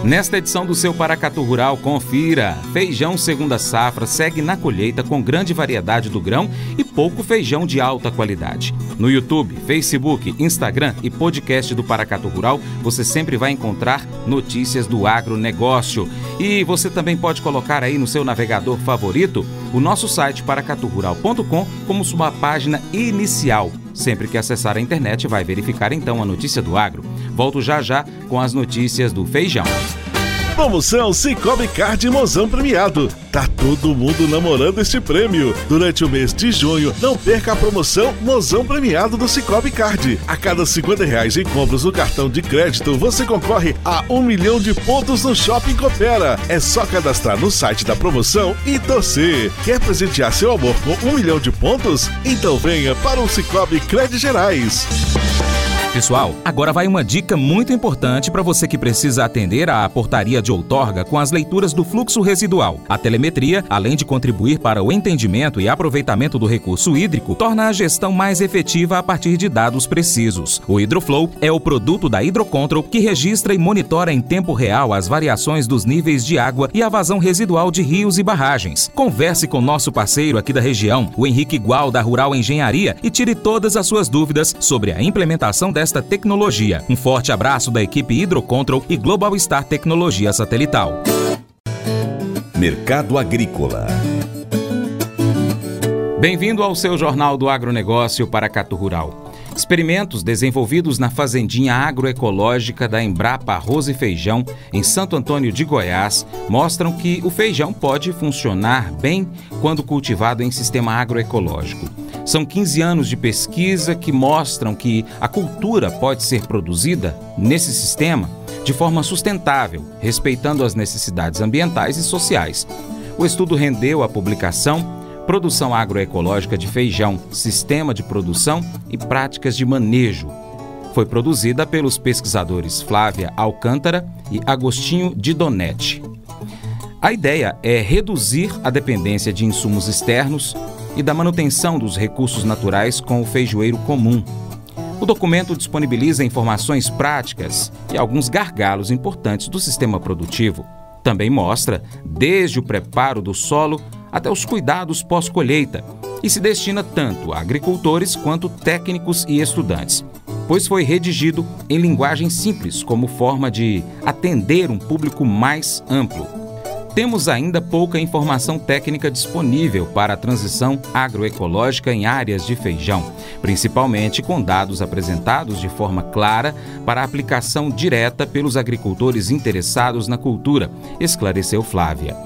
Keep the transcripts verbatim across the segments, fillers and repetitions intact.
Nesta edição do seu Paracatu Rural, confira. Feijão segunda safra segue na colheita com grande variedade do grão e pouco feijão de alta qualidade. No YouTube, Facebook, Instagram e podcast do Paracatu Rural, você sempre vai encontrar notícias do agronegócio. E você também pode colocar aí no seu navegador favorito o nosso site paracatu rural ponto com como sua página inicial. Sempre que acessar a internet, vai verificar então a notícia do agro. Volto já já com as notícias do feijão. Promoção Cicobi Card Mozão Premiado. Tá todo mundo namorando este prêmio. Durante o mês de junho, não perca a promoção Mozão Premiado do Cicobi Card. A cada cinquenta reais em compras no cartão de crédito, você concorre a um milhão de pontos no Shopping Coopera. É só cadastrar no site da promoção e torcer. Quer presentear seu amor com um milhão de pontos? Então venha para o Cicobi Cred Gerais. Pessoal, agora vai uma dica muito importante para você que precisa atender à portaria de outorga com as leituras do fluxo residual. A telemetria, além de contribuir para o entendimento e aproveitamento do recurso hídrico, torna a gestão mais efetiva a partir de dados precisos. O Hidroflow é o produto da Hidrocontrol que registra e monitora em tempo real as variações dos níveis de água e a vazão residual de rios e barragens. Converse com nosso parceiro aqui da região, o Henrique Gual, da Rural Engenharia, e tire todas as suas dúvidas sobre a implementação dessa esta tecnologia. Um forte abraço da equipe Hidrocontrol e Global Star Tecnologia Satelital. Mercado Agrícola. Bem-vindo ao seu Jornal do Agronegócio Paracatu Rural. Experimentos desenvolvidos na Fazendinha Agroecológica da Embrapa Arroz e Feijão, em Santo Antônio de Goiás, mostram que o feijão pode funcionar bem quando cultivado em sistema agroecológico. São quinze anos de pesquisa que mostram que a cultura pode ser produzida nesse sistema de forma sustentável, respeitando as necessidades ambientais e sociais. O estudo rendeu a publicação Produção Agroecológica de Feijão, Sistema de Produção e Práticas de Manejo. Foi produzida pelos pesquisadores Flávia Alcântara e Agostinho Di Donetti. A ideia é reduzir a dependência de insumos externos e da manutenção dos recursos naturais com o feijoeiro comum. O documento disponibiliza informações práticas e alguns gargalos importantes do sistema produtivo. Também mostra desde o preparo do solo até os cuidados pós-colheita e se destina tanto a agricultores quanto técnicos e estudantes, pois foi redigido em linguagem simples como forma de atender um público mais amplo. Temos ainda pouca informação técnica disponível para a transição agroecológica em áreas de feijão, principalmente com dados apresentados de forma clara para a aplicação direta pelos agricultores interessados na cultura, esclareceu Flávia.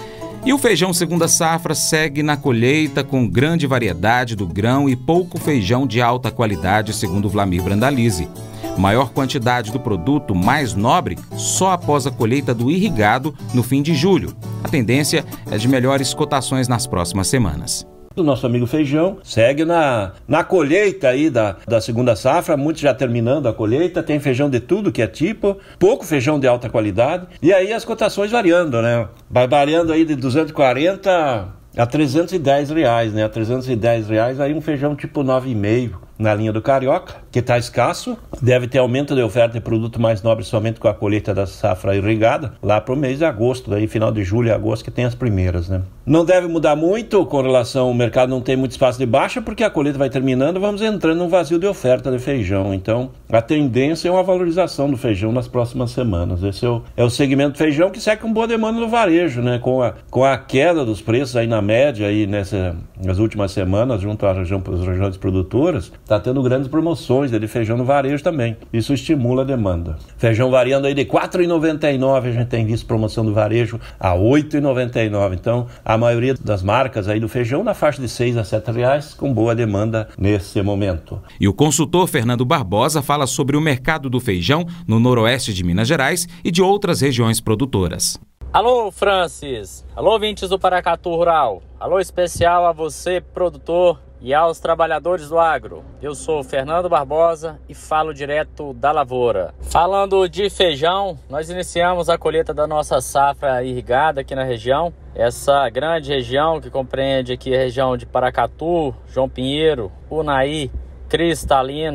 E o feijão segunda safra segue na colheita com grande variedade do grão e pouco feijão de alta qualidade, segundo Vlamir Brandalize. Maior quantidade do produto mais nobre só após a colheita do irrigado no fim de julho. A tendência é de melhores cotações nas próximas semanas. O nosso amigo feijão segue na, na colheita aí da, da segunda safra, muitos já terminando a colheita, tem feijão de tudo que é tipo, pouco feijão de alta qualidade, e aí as cotações variando, né? Vai variando aí de duzentos e quarenta a trezentos e dez reais, né? A trezentos e dez reais aí um feijão tipo nove vírgula cinco na linha do Carioca, que está escasso, deve ter aumento de oferta de produto mais nobre somente com a colheita da safra irrigada, lá para o mês de agosto, daí final de julho e agosto que tem as primeiras, né? Não deve mudar muito com relação ao mercado, não tem muito espaço de baixa, porque a colheita vai terminando, vamos entrando num vazio de oferta de feijão, então a tendência é uma valorização do feijão nas próximas semanas. Esse é o, é o segmento feijão que segue com boa demanda no varejo, né? Com a, com a queda dos preços aí na média, aí nessa, nas últimas semanas, junto à região, às regiões produtoras, está tendo grandes promoções de feijão no varejo também. Isso estimula a demanda. Feijão variando aí de quatro reais e noventa e nove centavos, a gente tem visto promoção do varejo a oito reais e noventa e nove centavos. Então, a maioria das marcas aí do feijão na faixa de seis a sete reais, com boa demanda nesse momento. E o consultor Fernando Barbosa fala sobre o mercado do feijão no noroeste de Minas Gerais e de outras regiões produtoras. Alô, Francis. Alô, ouvintes do Paracatu Rural. Alô especial a você, produtor, e aos trabalhadores do agro. Eu sou Fernando Barbosa e falo direto da lavoura. Falando de feijão, nós iniciamos a colheita da nossa safra irrigada aqui na região. Essa grande região que compreende aqui a região de Paracatu, João Pinheiro, Unaí, Cristalina,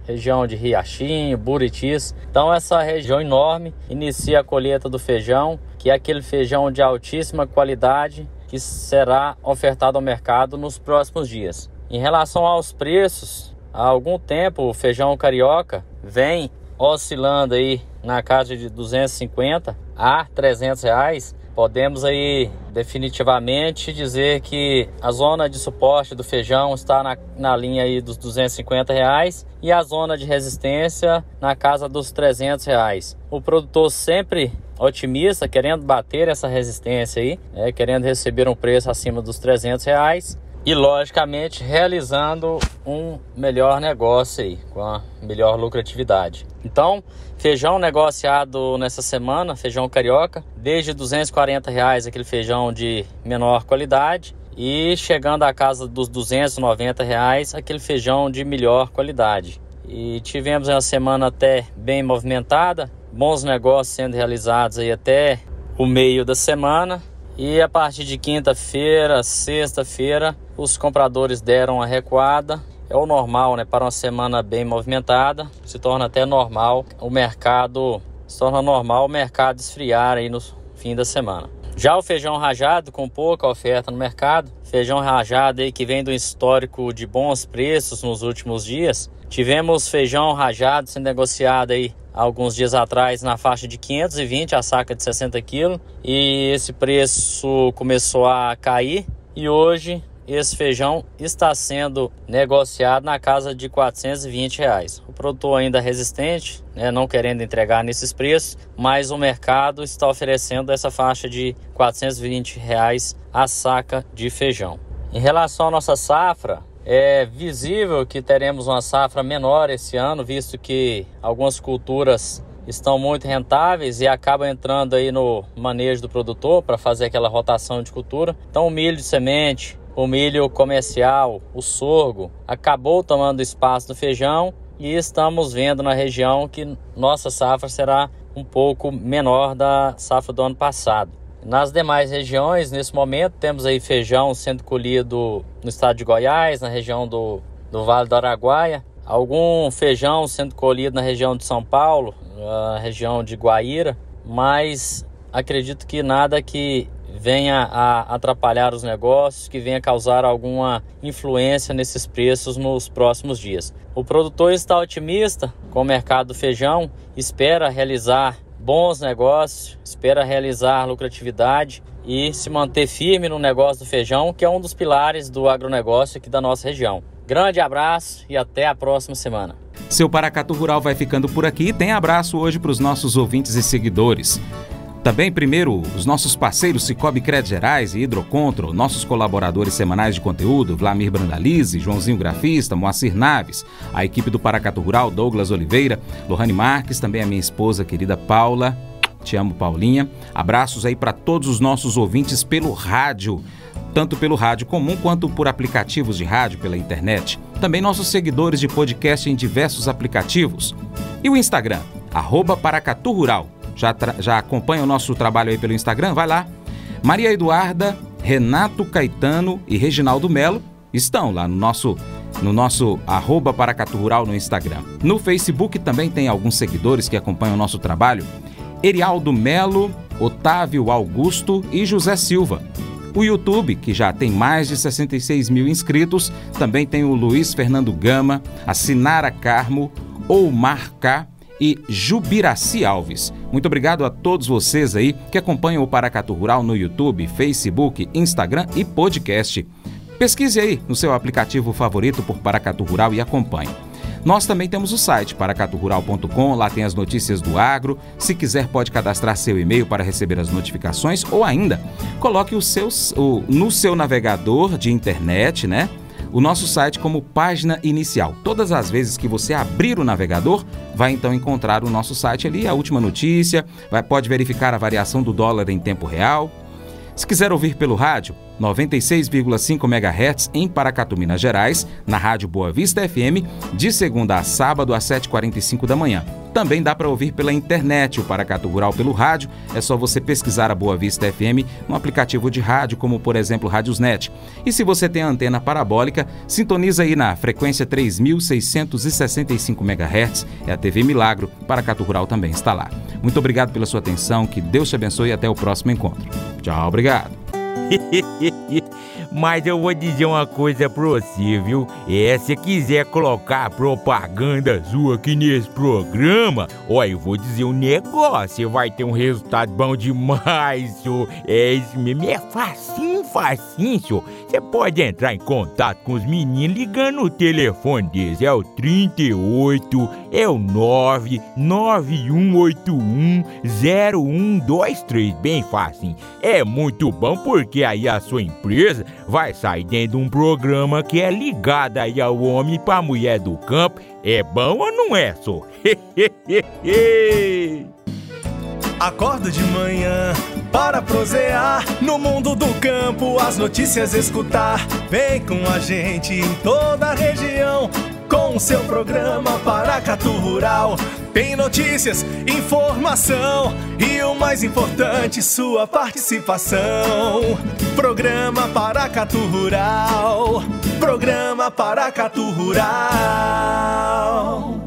região de Riachinho, Buritis. Então essa região enorme inicia a colheita do feijão, que é aquele feijão de altíssima qualidade que será ofertado ao mercado nos próximos dias. Em relação aos preços, há algum tempo o feijão carioca vem oscilando aí na casa de duzentos e cinquenta a trezentos reais. Podemos aí definitivamente dizer que a zona de suporte do feijão está na, na linha aí dos duzentos e cinquenta reais e a zona de resistência na casa dos trezentos reais. O produtor sempre otimista, querendo bater essa resistência aí, né, querendo receber um preço acima dos trezentos reais e logicamente realizando um melhor negócio aí, com a melhor lucratividade. Então, feijão negociado nessa semana, feijão carioca, desde duzentos e quarenta reais, aquele feijão de menor qualidade, e chegando à casa dos duzentos e noventa reais, aquele feijão de melhor qualidade. E tivemos uma semana até bem movimentada, bons negócios sendo realizados aí até o meio da semana. E a partir de quinta-feira, sexta-feira, os compradores deram a recuada. É o normal, né? Para uma semana bem movimentada, se torna até normal o mercado, se torna normal o mercado esfriar aí no fim da semana. Já o feijão rajado, com pouca oferta no mercado, feijão rajado aí que vem do histórico de bons preços nos últimos dias. Tivemos feijão rajado sendo negociado aí alguns dias atrás na faixa de quinhentos e vinte a saca de sessenta quilos, e esse preço começou a cair e hoje esse feijão está sendo negociado na casa de quatrocentos e vinte reais. O produtor ainda é resistente, né, não querendo entregar nesses preços, mas o mercado está oferecendo essa faixa de quatrocentos e vinte reais a saca de feijão. Em relação à nossa safra, é visível que teremos uma safra menor esse ano, visto que algumas culturas estão muito rentáveis e acabam entrando aí no manejo do produtor para fazer aquela rotação de cultura. Então o milho de semente, o milho comercial, o sorgo, acabou tomando espaço do feijão e estamos vendo na região que nossa safra será um pouco menor da safra do ano passado. Nas demais regiões, nesse momento, temos aí feijão sendo colhido no estado de Goiás, na região do, do Vale do Araguaia, algum feijão sendo colhido na região de São Paulo, na região de Guaíra, mas acredito que nada que venha a atrapalhar os negócios, que venha causar alguma influência nesses preços nos próximos dias. O produtor está otimista com o mercado do feijão, espera realizar bons negócios, espera realizar lucratividade e se manter firme no negócio do feijão, que é um dos pilares do agronegócio aqui da nossa região. Grande abraço e até a próxima semana. Seu Paracatu Rural vai ficando por aqui. Tem abraço hoje para os nossos ouvintes e seguidores. Também, primeiro, os nossos parceiros Cicobi Crédito Gerais e Hidrocontro, nossos colaboradores semanais de conteúdo, Vlamir Brandalize, Joãozinho Grafista, Moacir Naves, a equipe do Paracatu Rural, Douglas Oliveira, Lohane Marques, também a minha esposa querida Paula, te amo Paulinha. Abraços aí para todos os nossos ouvintes pelo rádio, tanto pelo rádio comum quanto por aplicativos de rádio pela internet. Também nossos seguidores de podcast em diversos aplicativos. E o Instagram, arroba Paracatu Rural. Já, já acompanha o nosso trabalho aí pelo Instagram? Vai lá. Maria Eduarda, Renato Caetano e Reginaldo Melo estão lá no nosso, no nosso arroba Paracatu Rural no Instagram. No Facebook também tem alguns seguidores que acompanham o nosso trabalho. Erialdo Melo, Otávio Augusto e José Silva. O YouTube, que já tem mais de sessenta e seis mil inscritos, também tem o Luiz Fernando Gama, a Sinara Carmo, Oumar K e Jubiraci Alves. Muito obrigado a todos vocês aí que acompanham o Paracatu Rural no YouTube, Facebook, Instagram e podcast. Pesquise aí no seu aplicativo favorito por Paracatu Rural e acompanhe. Nós também temos o site paracatu rural ponto com, lá tem as notícias do agro. Se quiser, pode cadastrar seu e-mail para receber as notificações ou ainda coloque o seu, o, no seu navegador de internet, né? O nosso site como página inicial. Todas as vezes que você abrir o navegador, vai então encontrar o nosso site ali, a última notícia, vai, pode verificar a variação do dólar em tempo real. Se quiser ouvir pelo rádio, noventa e seis vírgula cinco megahertz em Paracatu, Minas Gerais, na Rádio Boa Vista F M, de segunda a sábado às sete e quarenta e cinco da manhã. Também dá para ouvir pela internet o Paracatu Rural pelo rádio. É só você pesquisar a Boa Vista F M no aplicativo de rádio, como por exemplo Radiosnet. E se você tem a antena parabólica, sintoniza aí na frequência três mil seiscentos e sessenta e cinco megahertz. É a T V Milagro. Paracatu Rural também está lá. Muito obrigado pela sua atenção, que Deus te abençoe e até o próximo encontro. Tchau, obrigado. Mas eu vou dizer uma coisa pra você, viu? É, se quiser colocar propaganda sua aqui nesse programa, ó, eu vou dizer um negócio, você vai ter um resultado bom demais, senhor. É isso mesmo, é facinho, facinho, senhor. Você pode entrar em contato com os meninos ligando o telefone deles, é o trinta e oito, é o nove nove um oito um zero um dois três, bem facinho. É muito bom porque aí a sua empresa vai sair dentro de um programa que é ligado aí ao homem pra mulher do campo. É bom ou não é, só? Acordo de manhã para prosear no mundo do campo, as notícias escutar. Vem com a gente em toda a região com o seu programa Paracatu Rural. Tem notícias, informação e o mais importante, sua participação. Programa Paracatu Rural. Programa Paracatu Rural.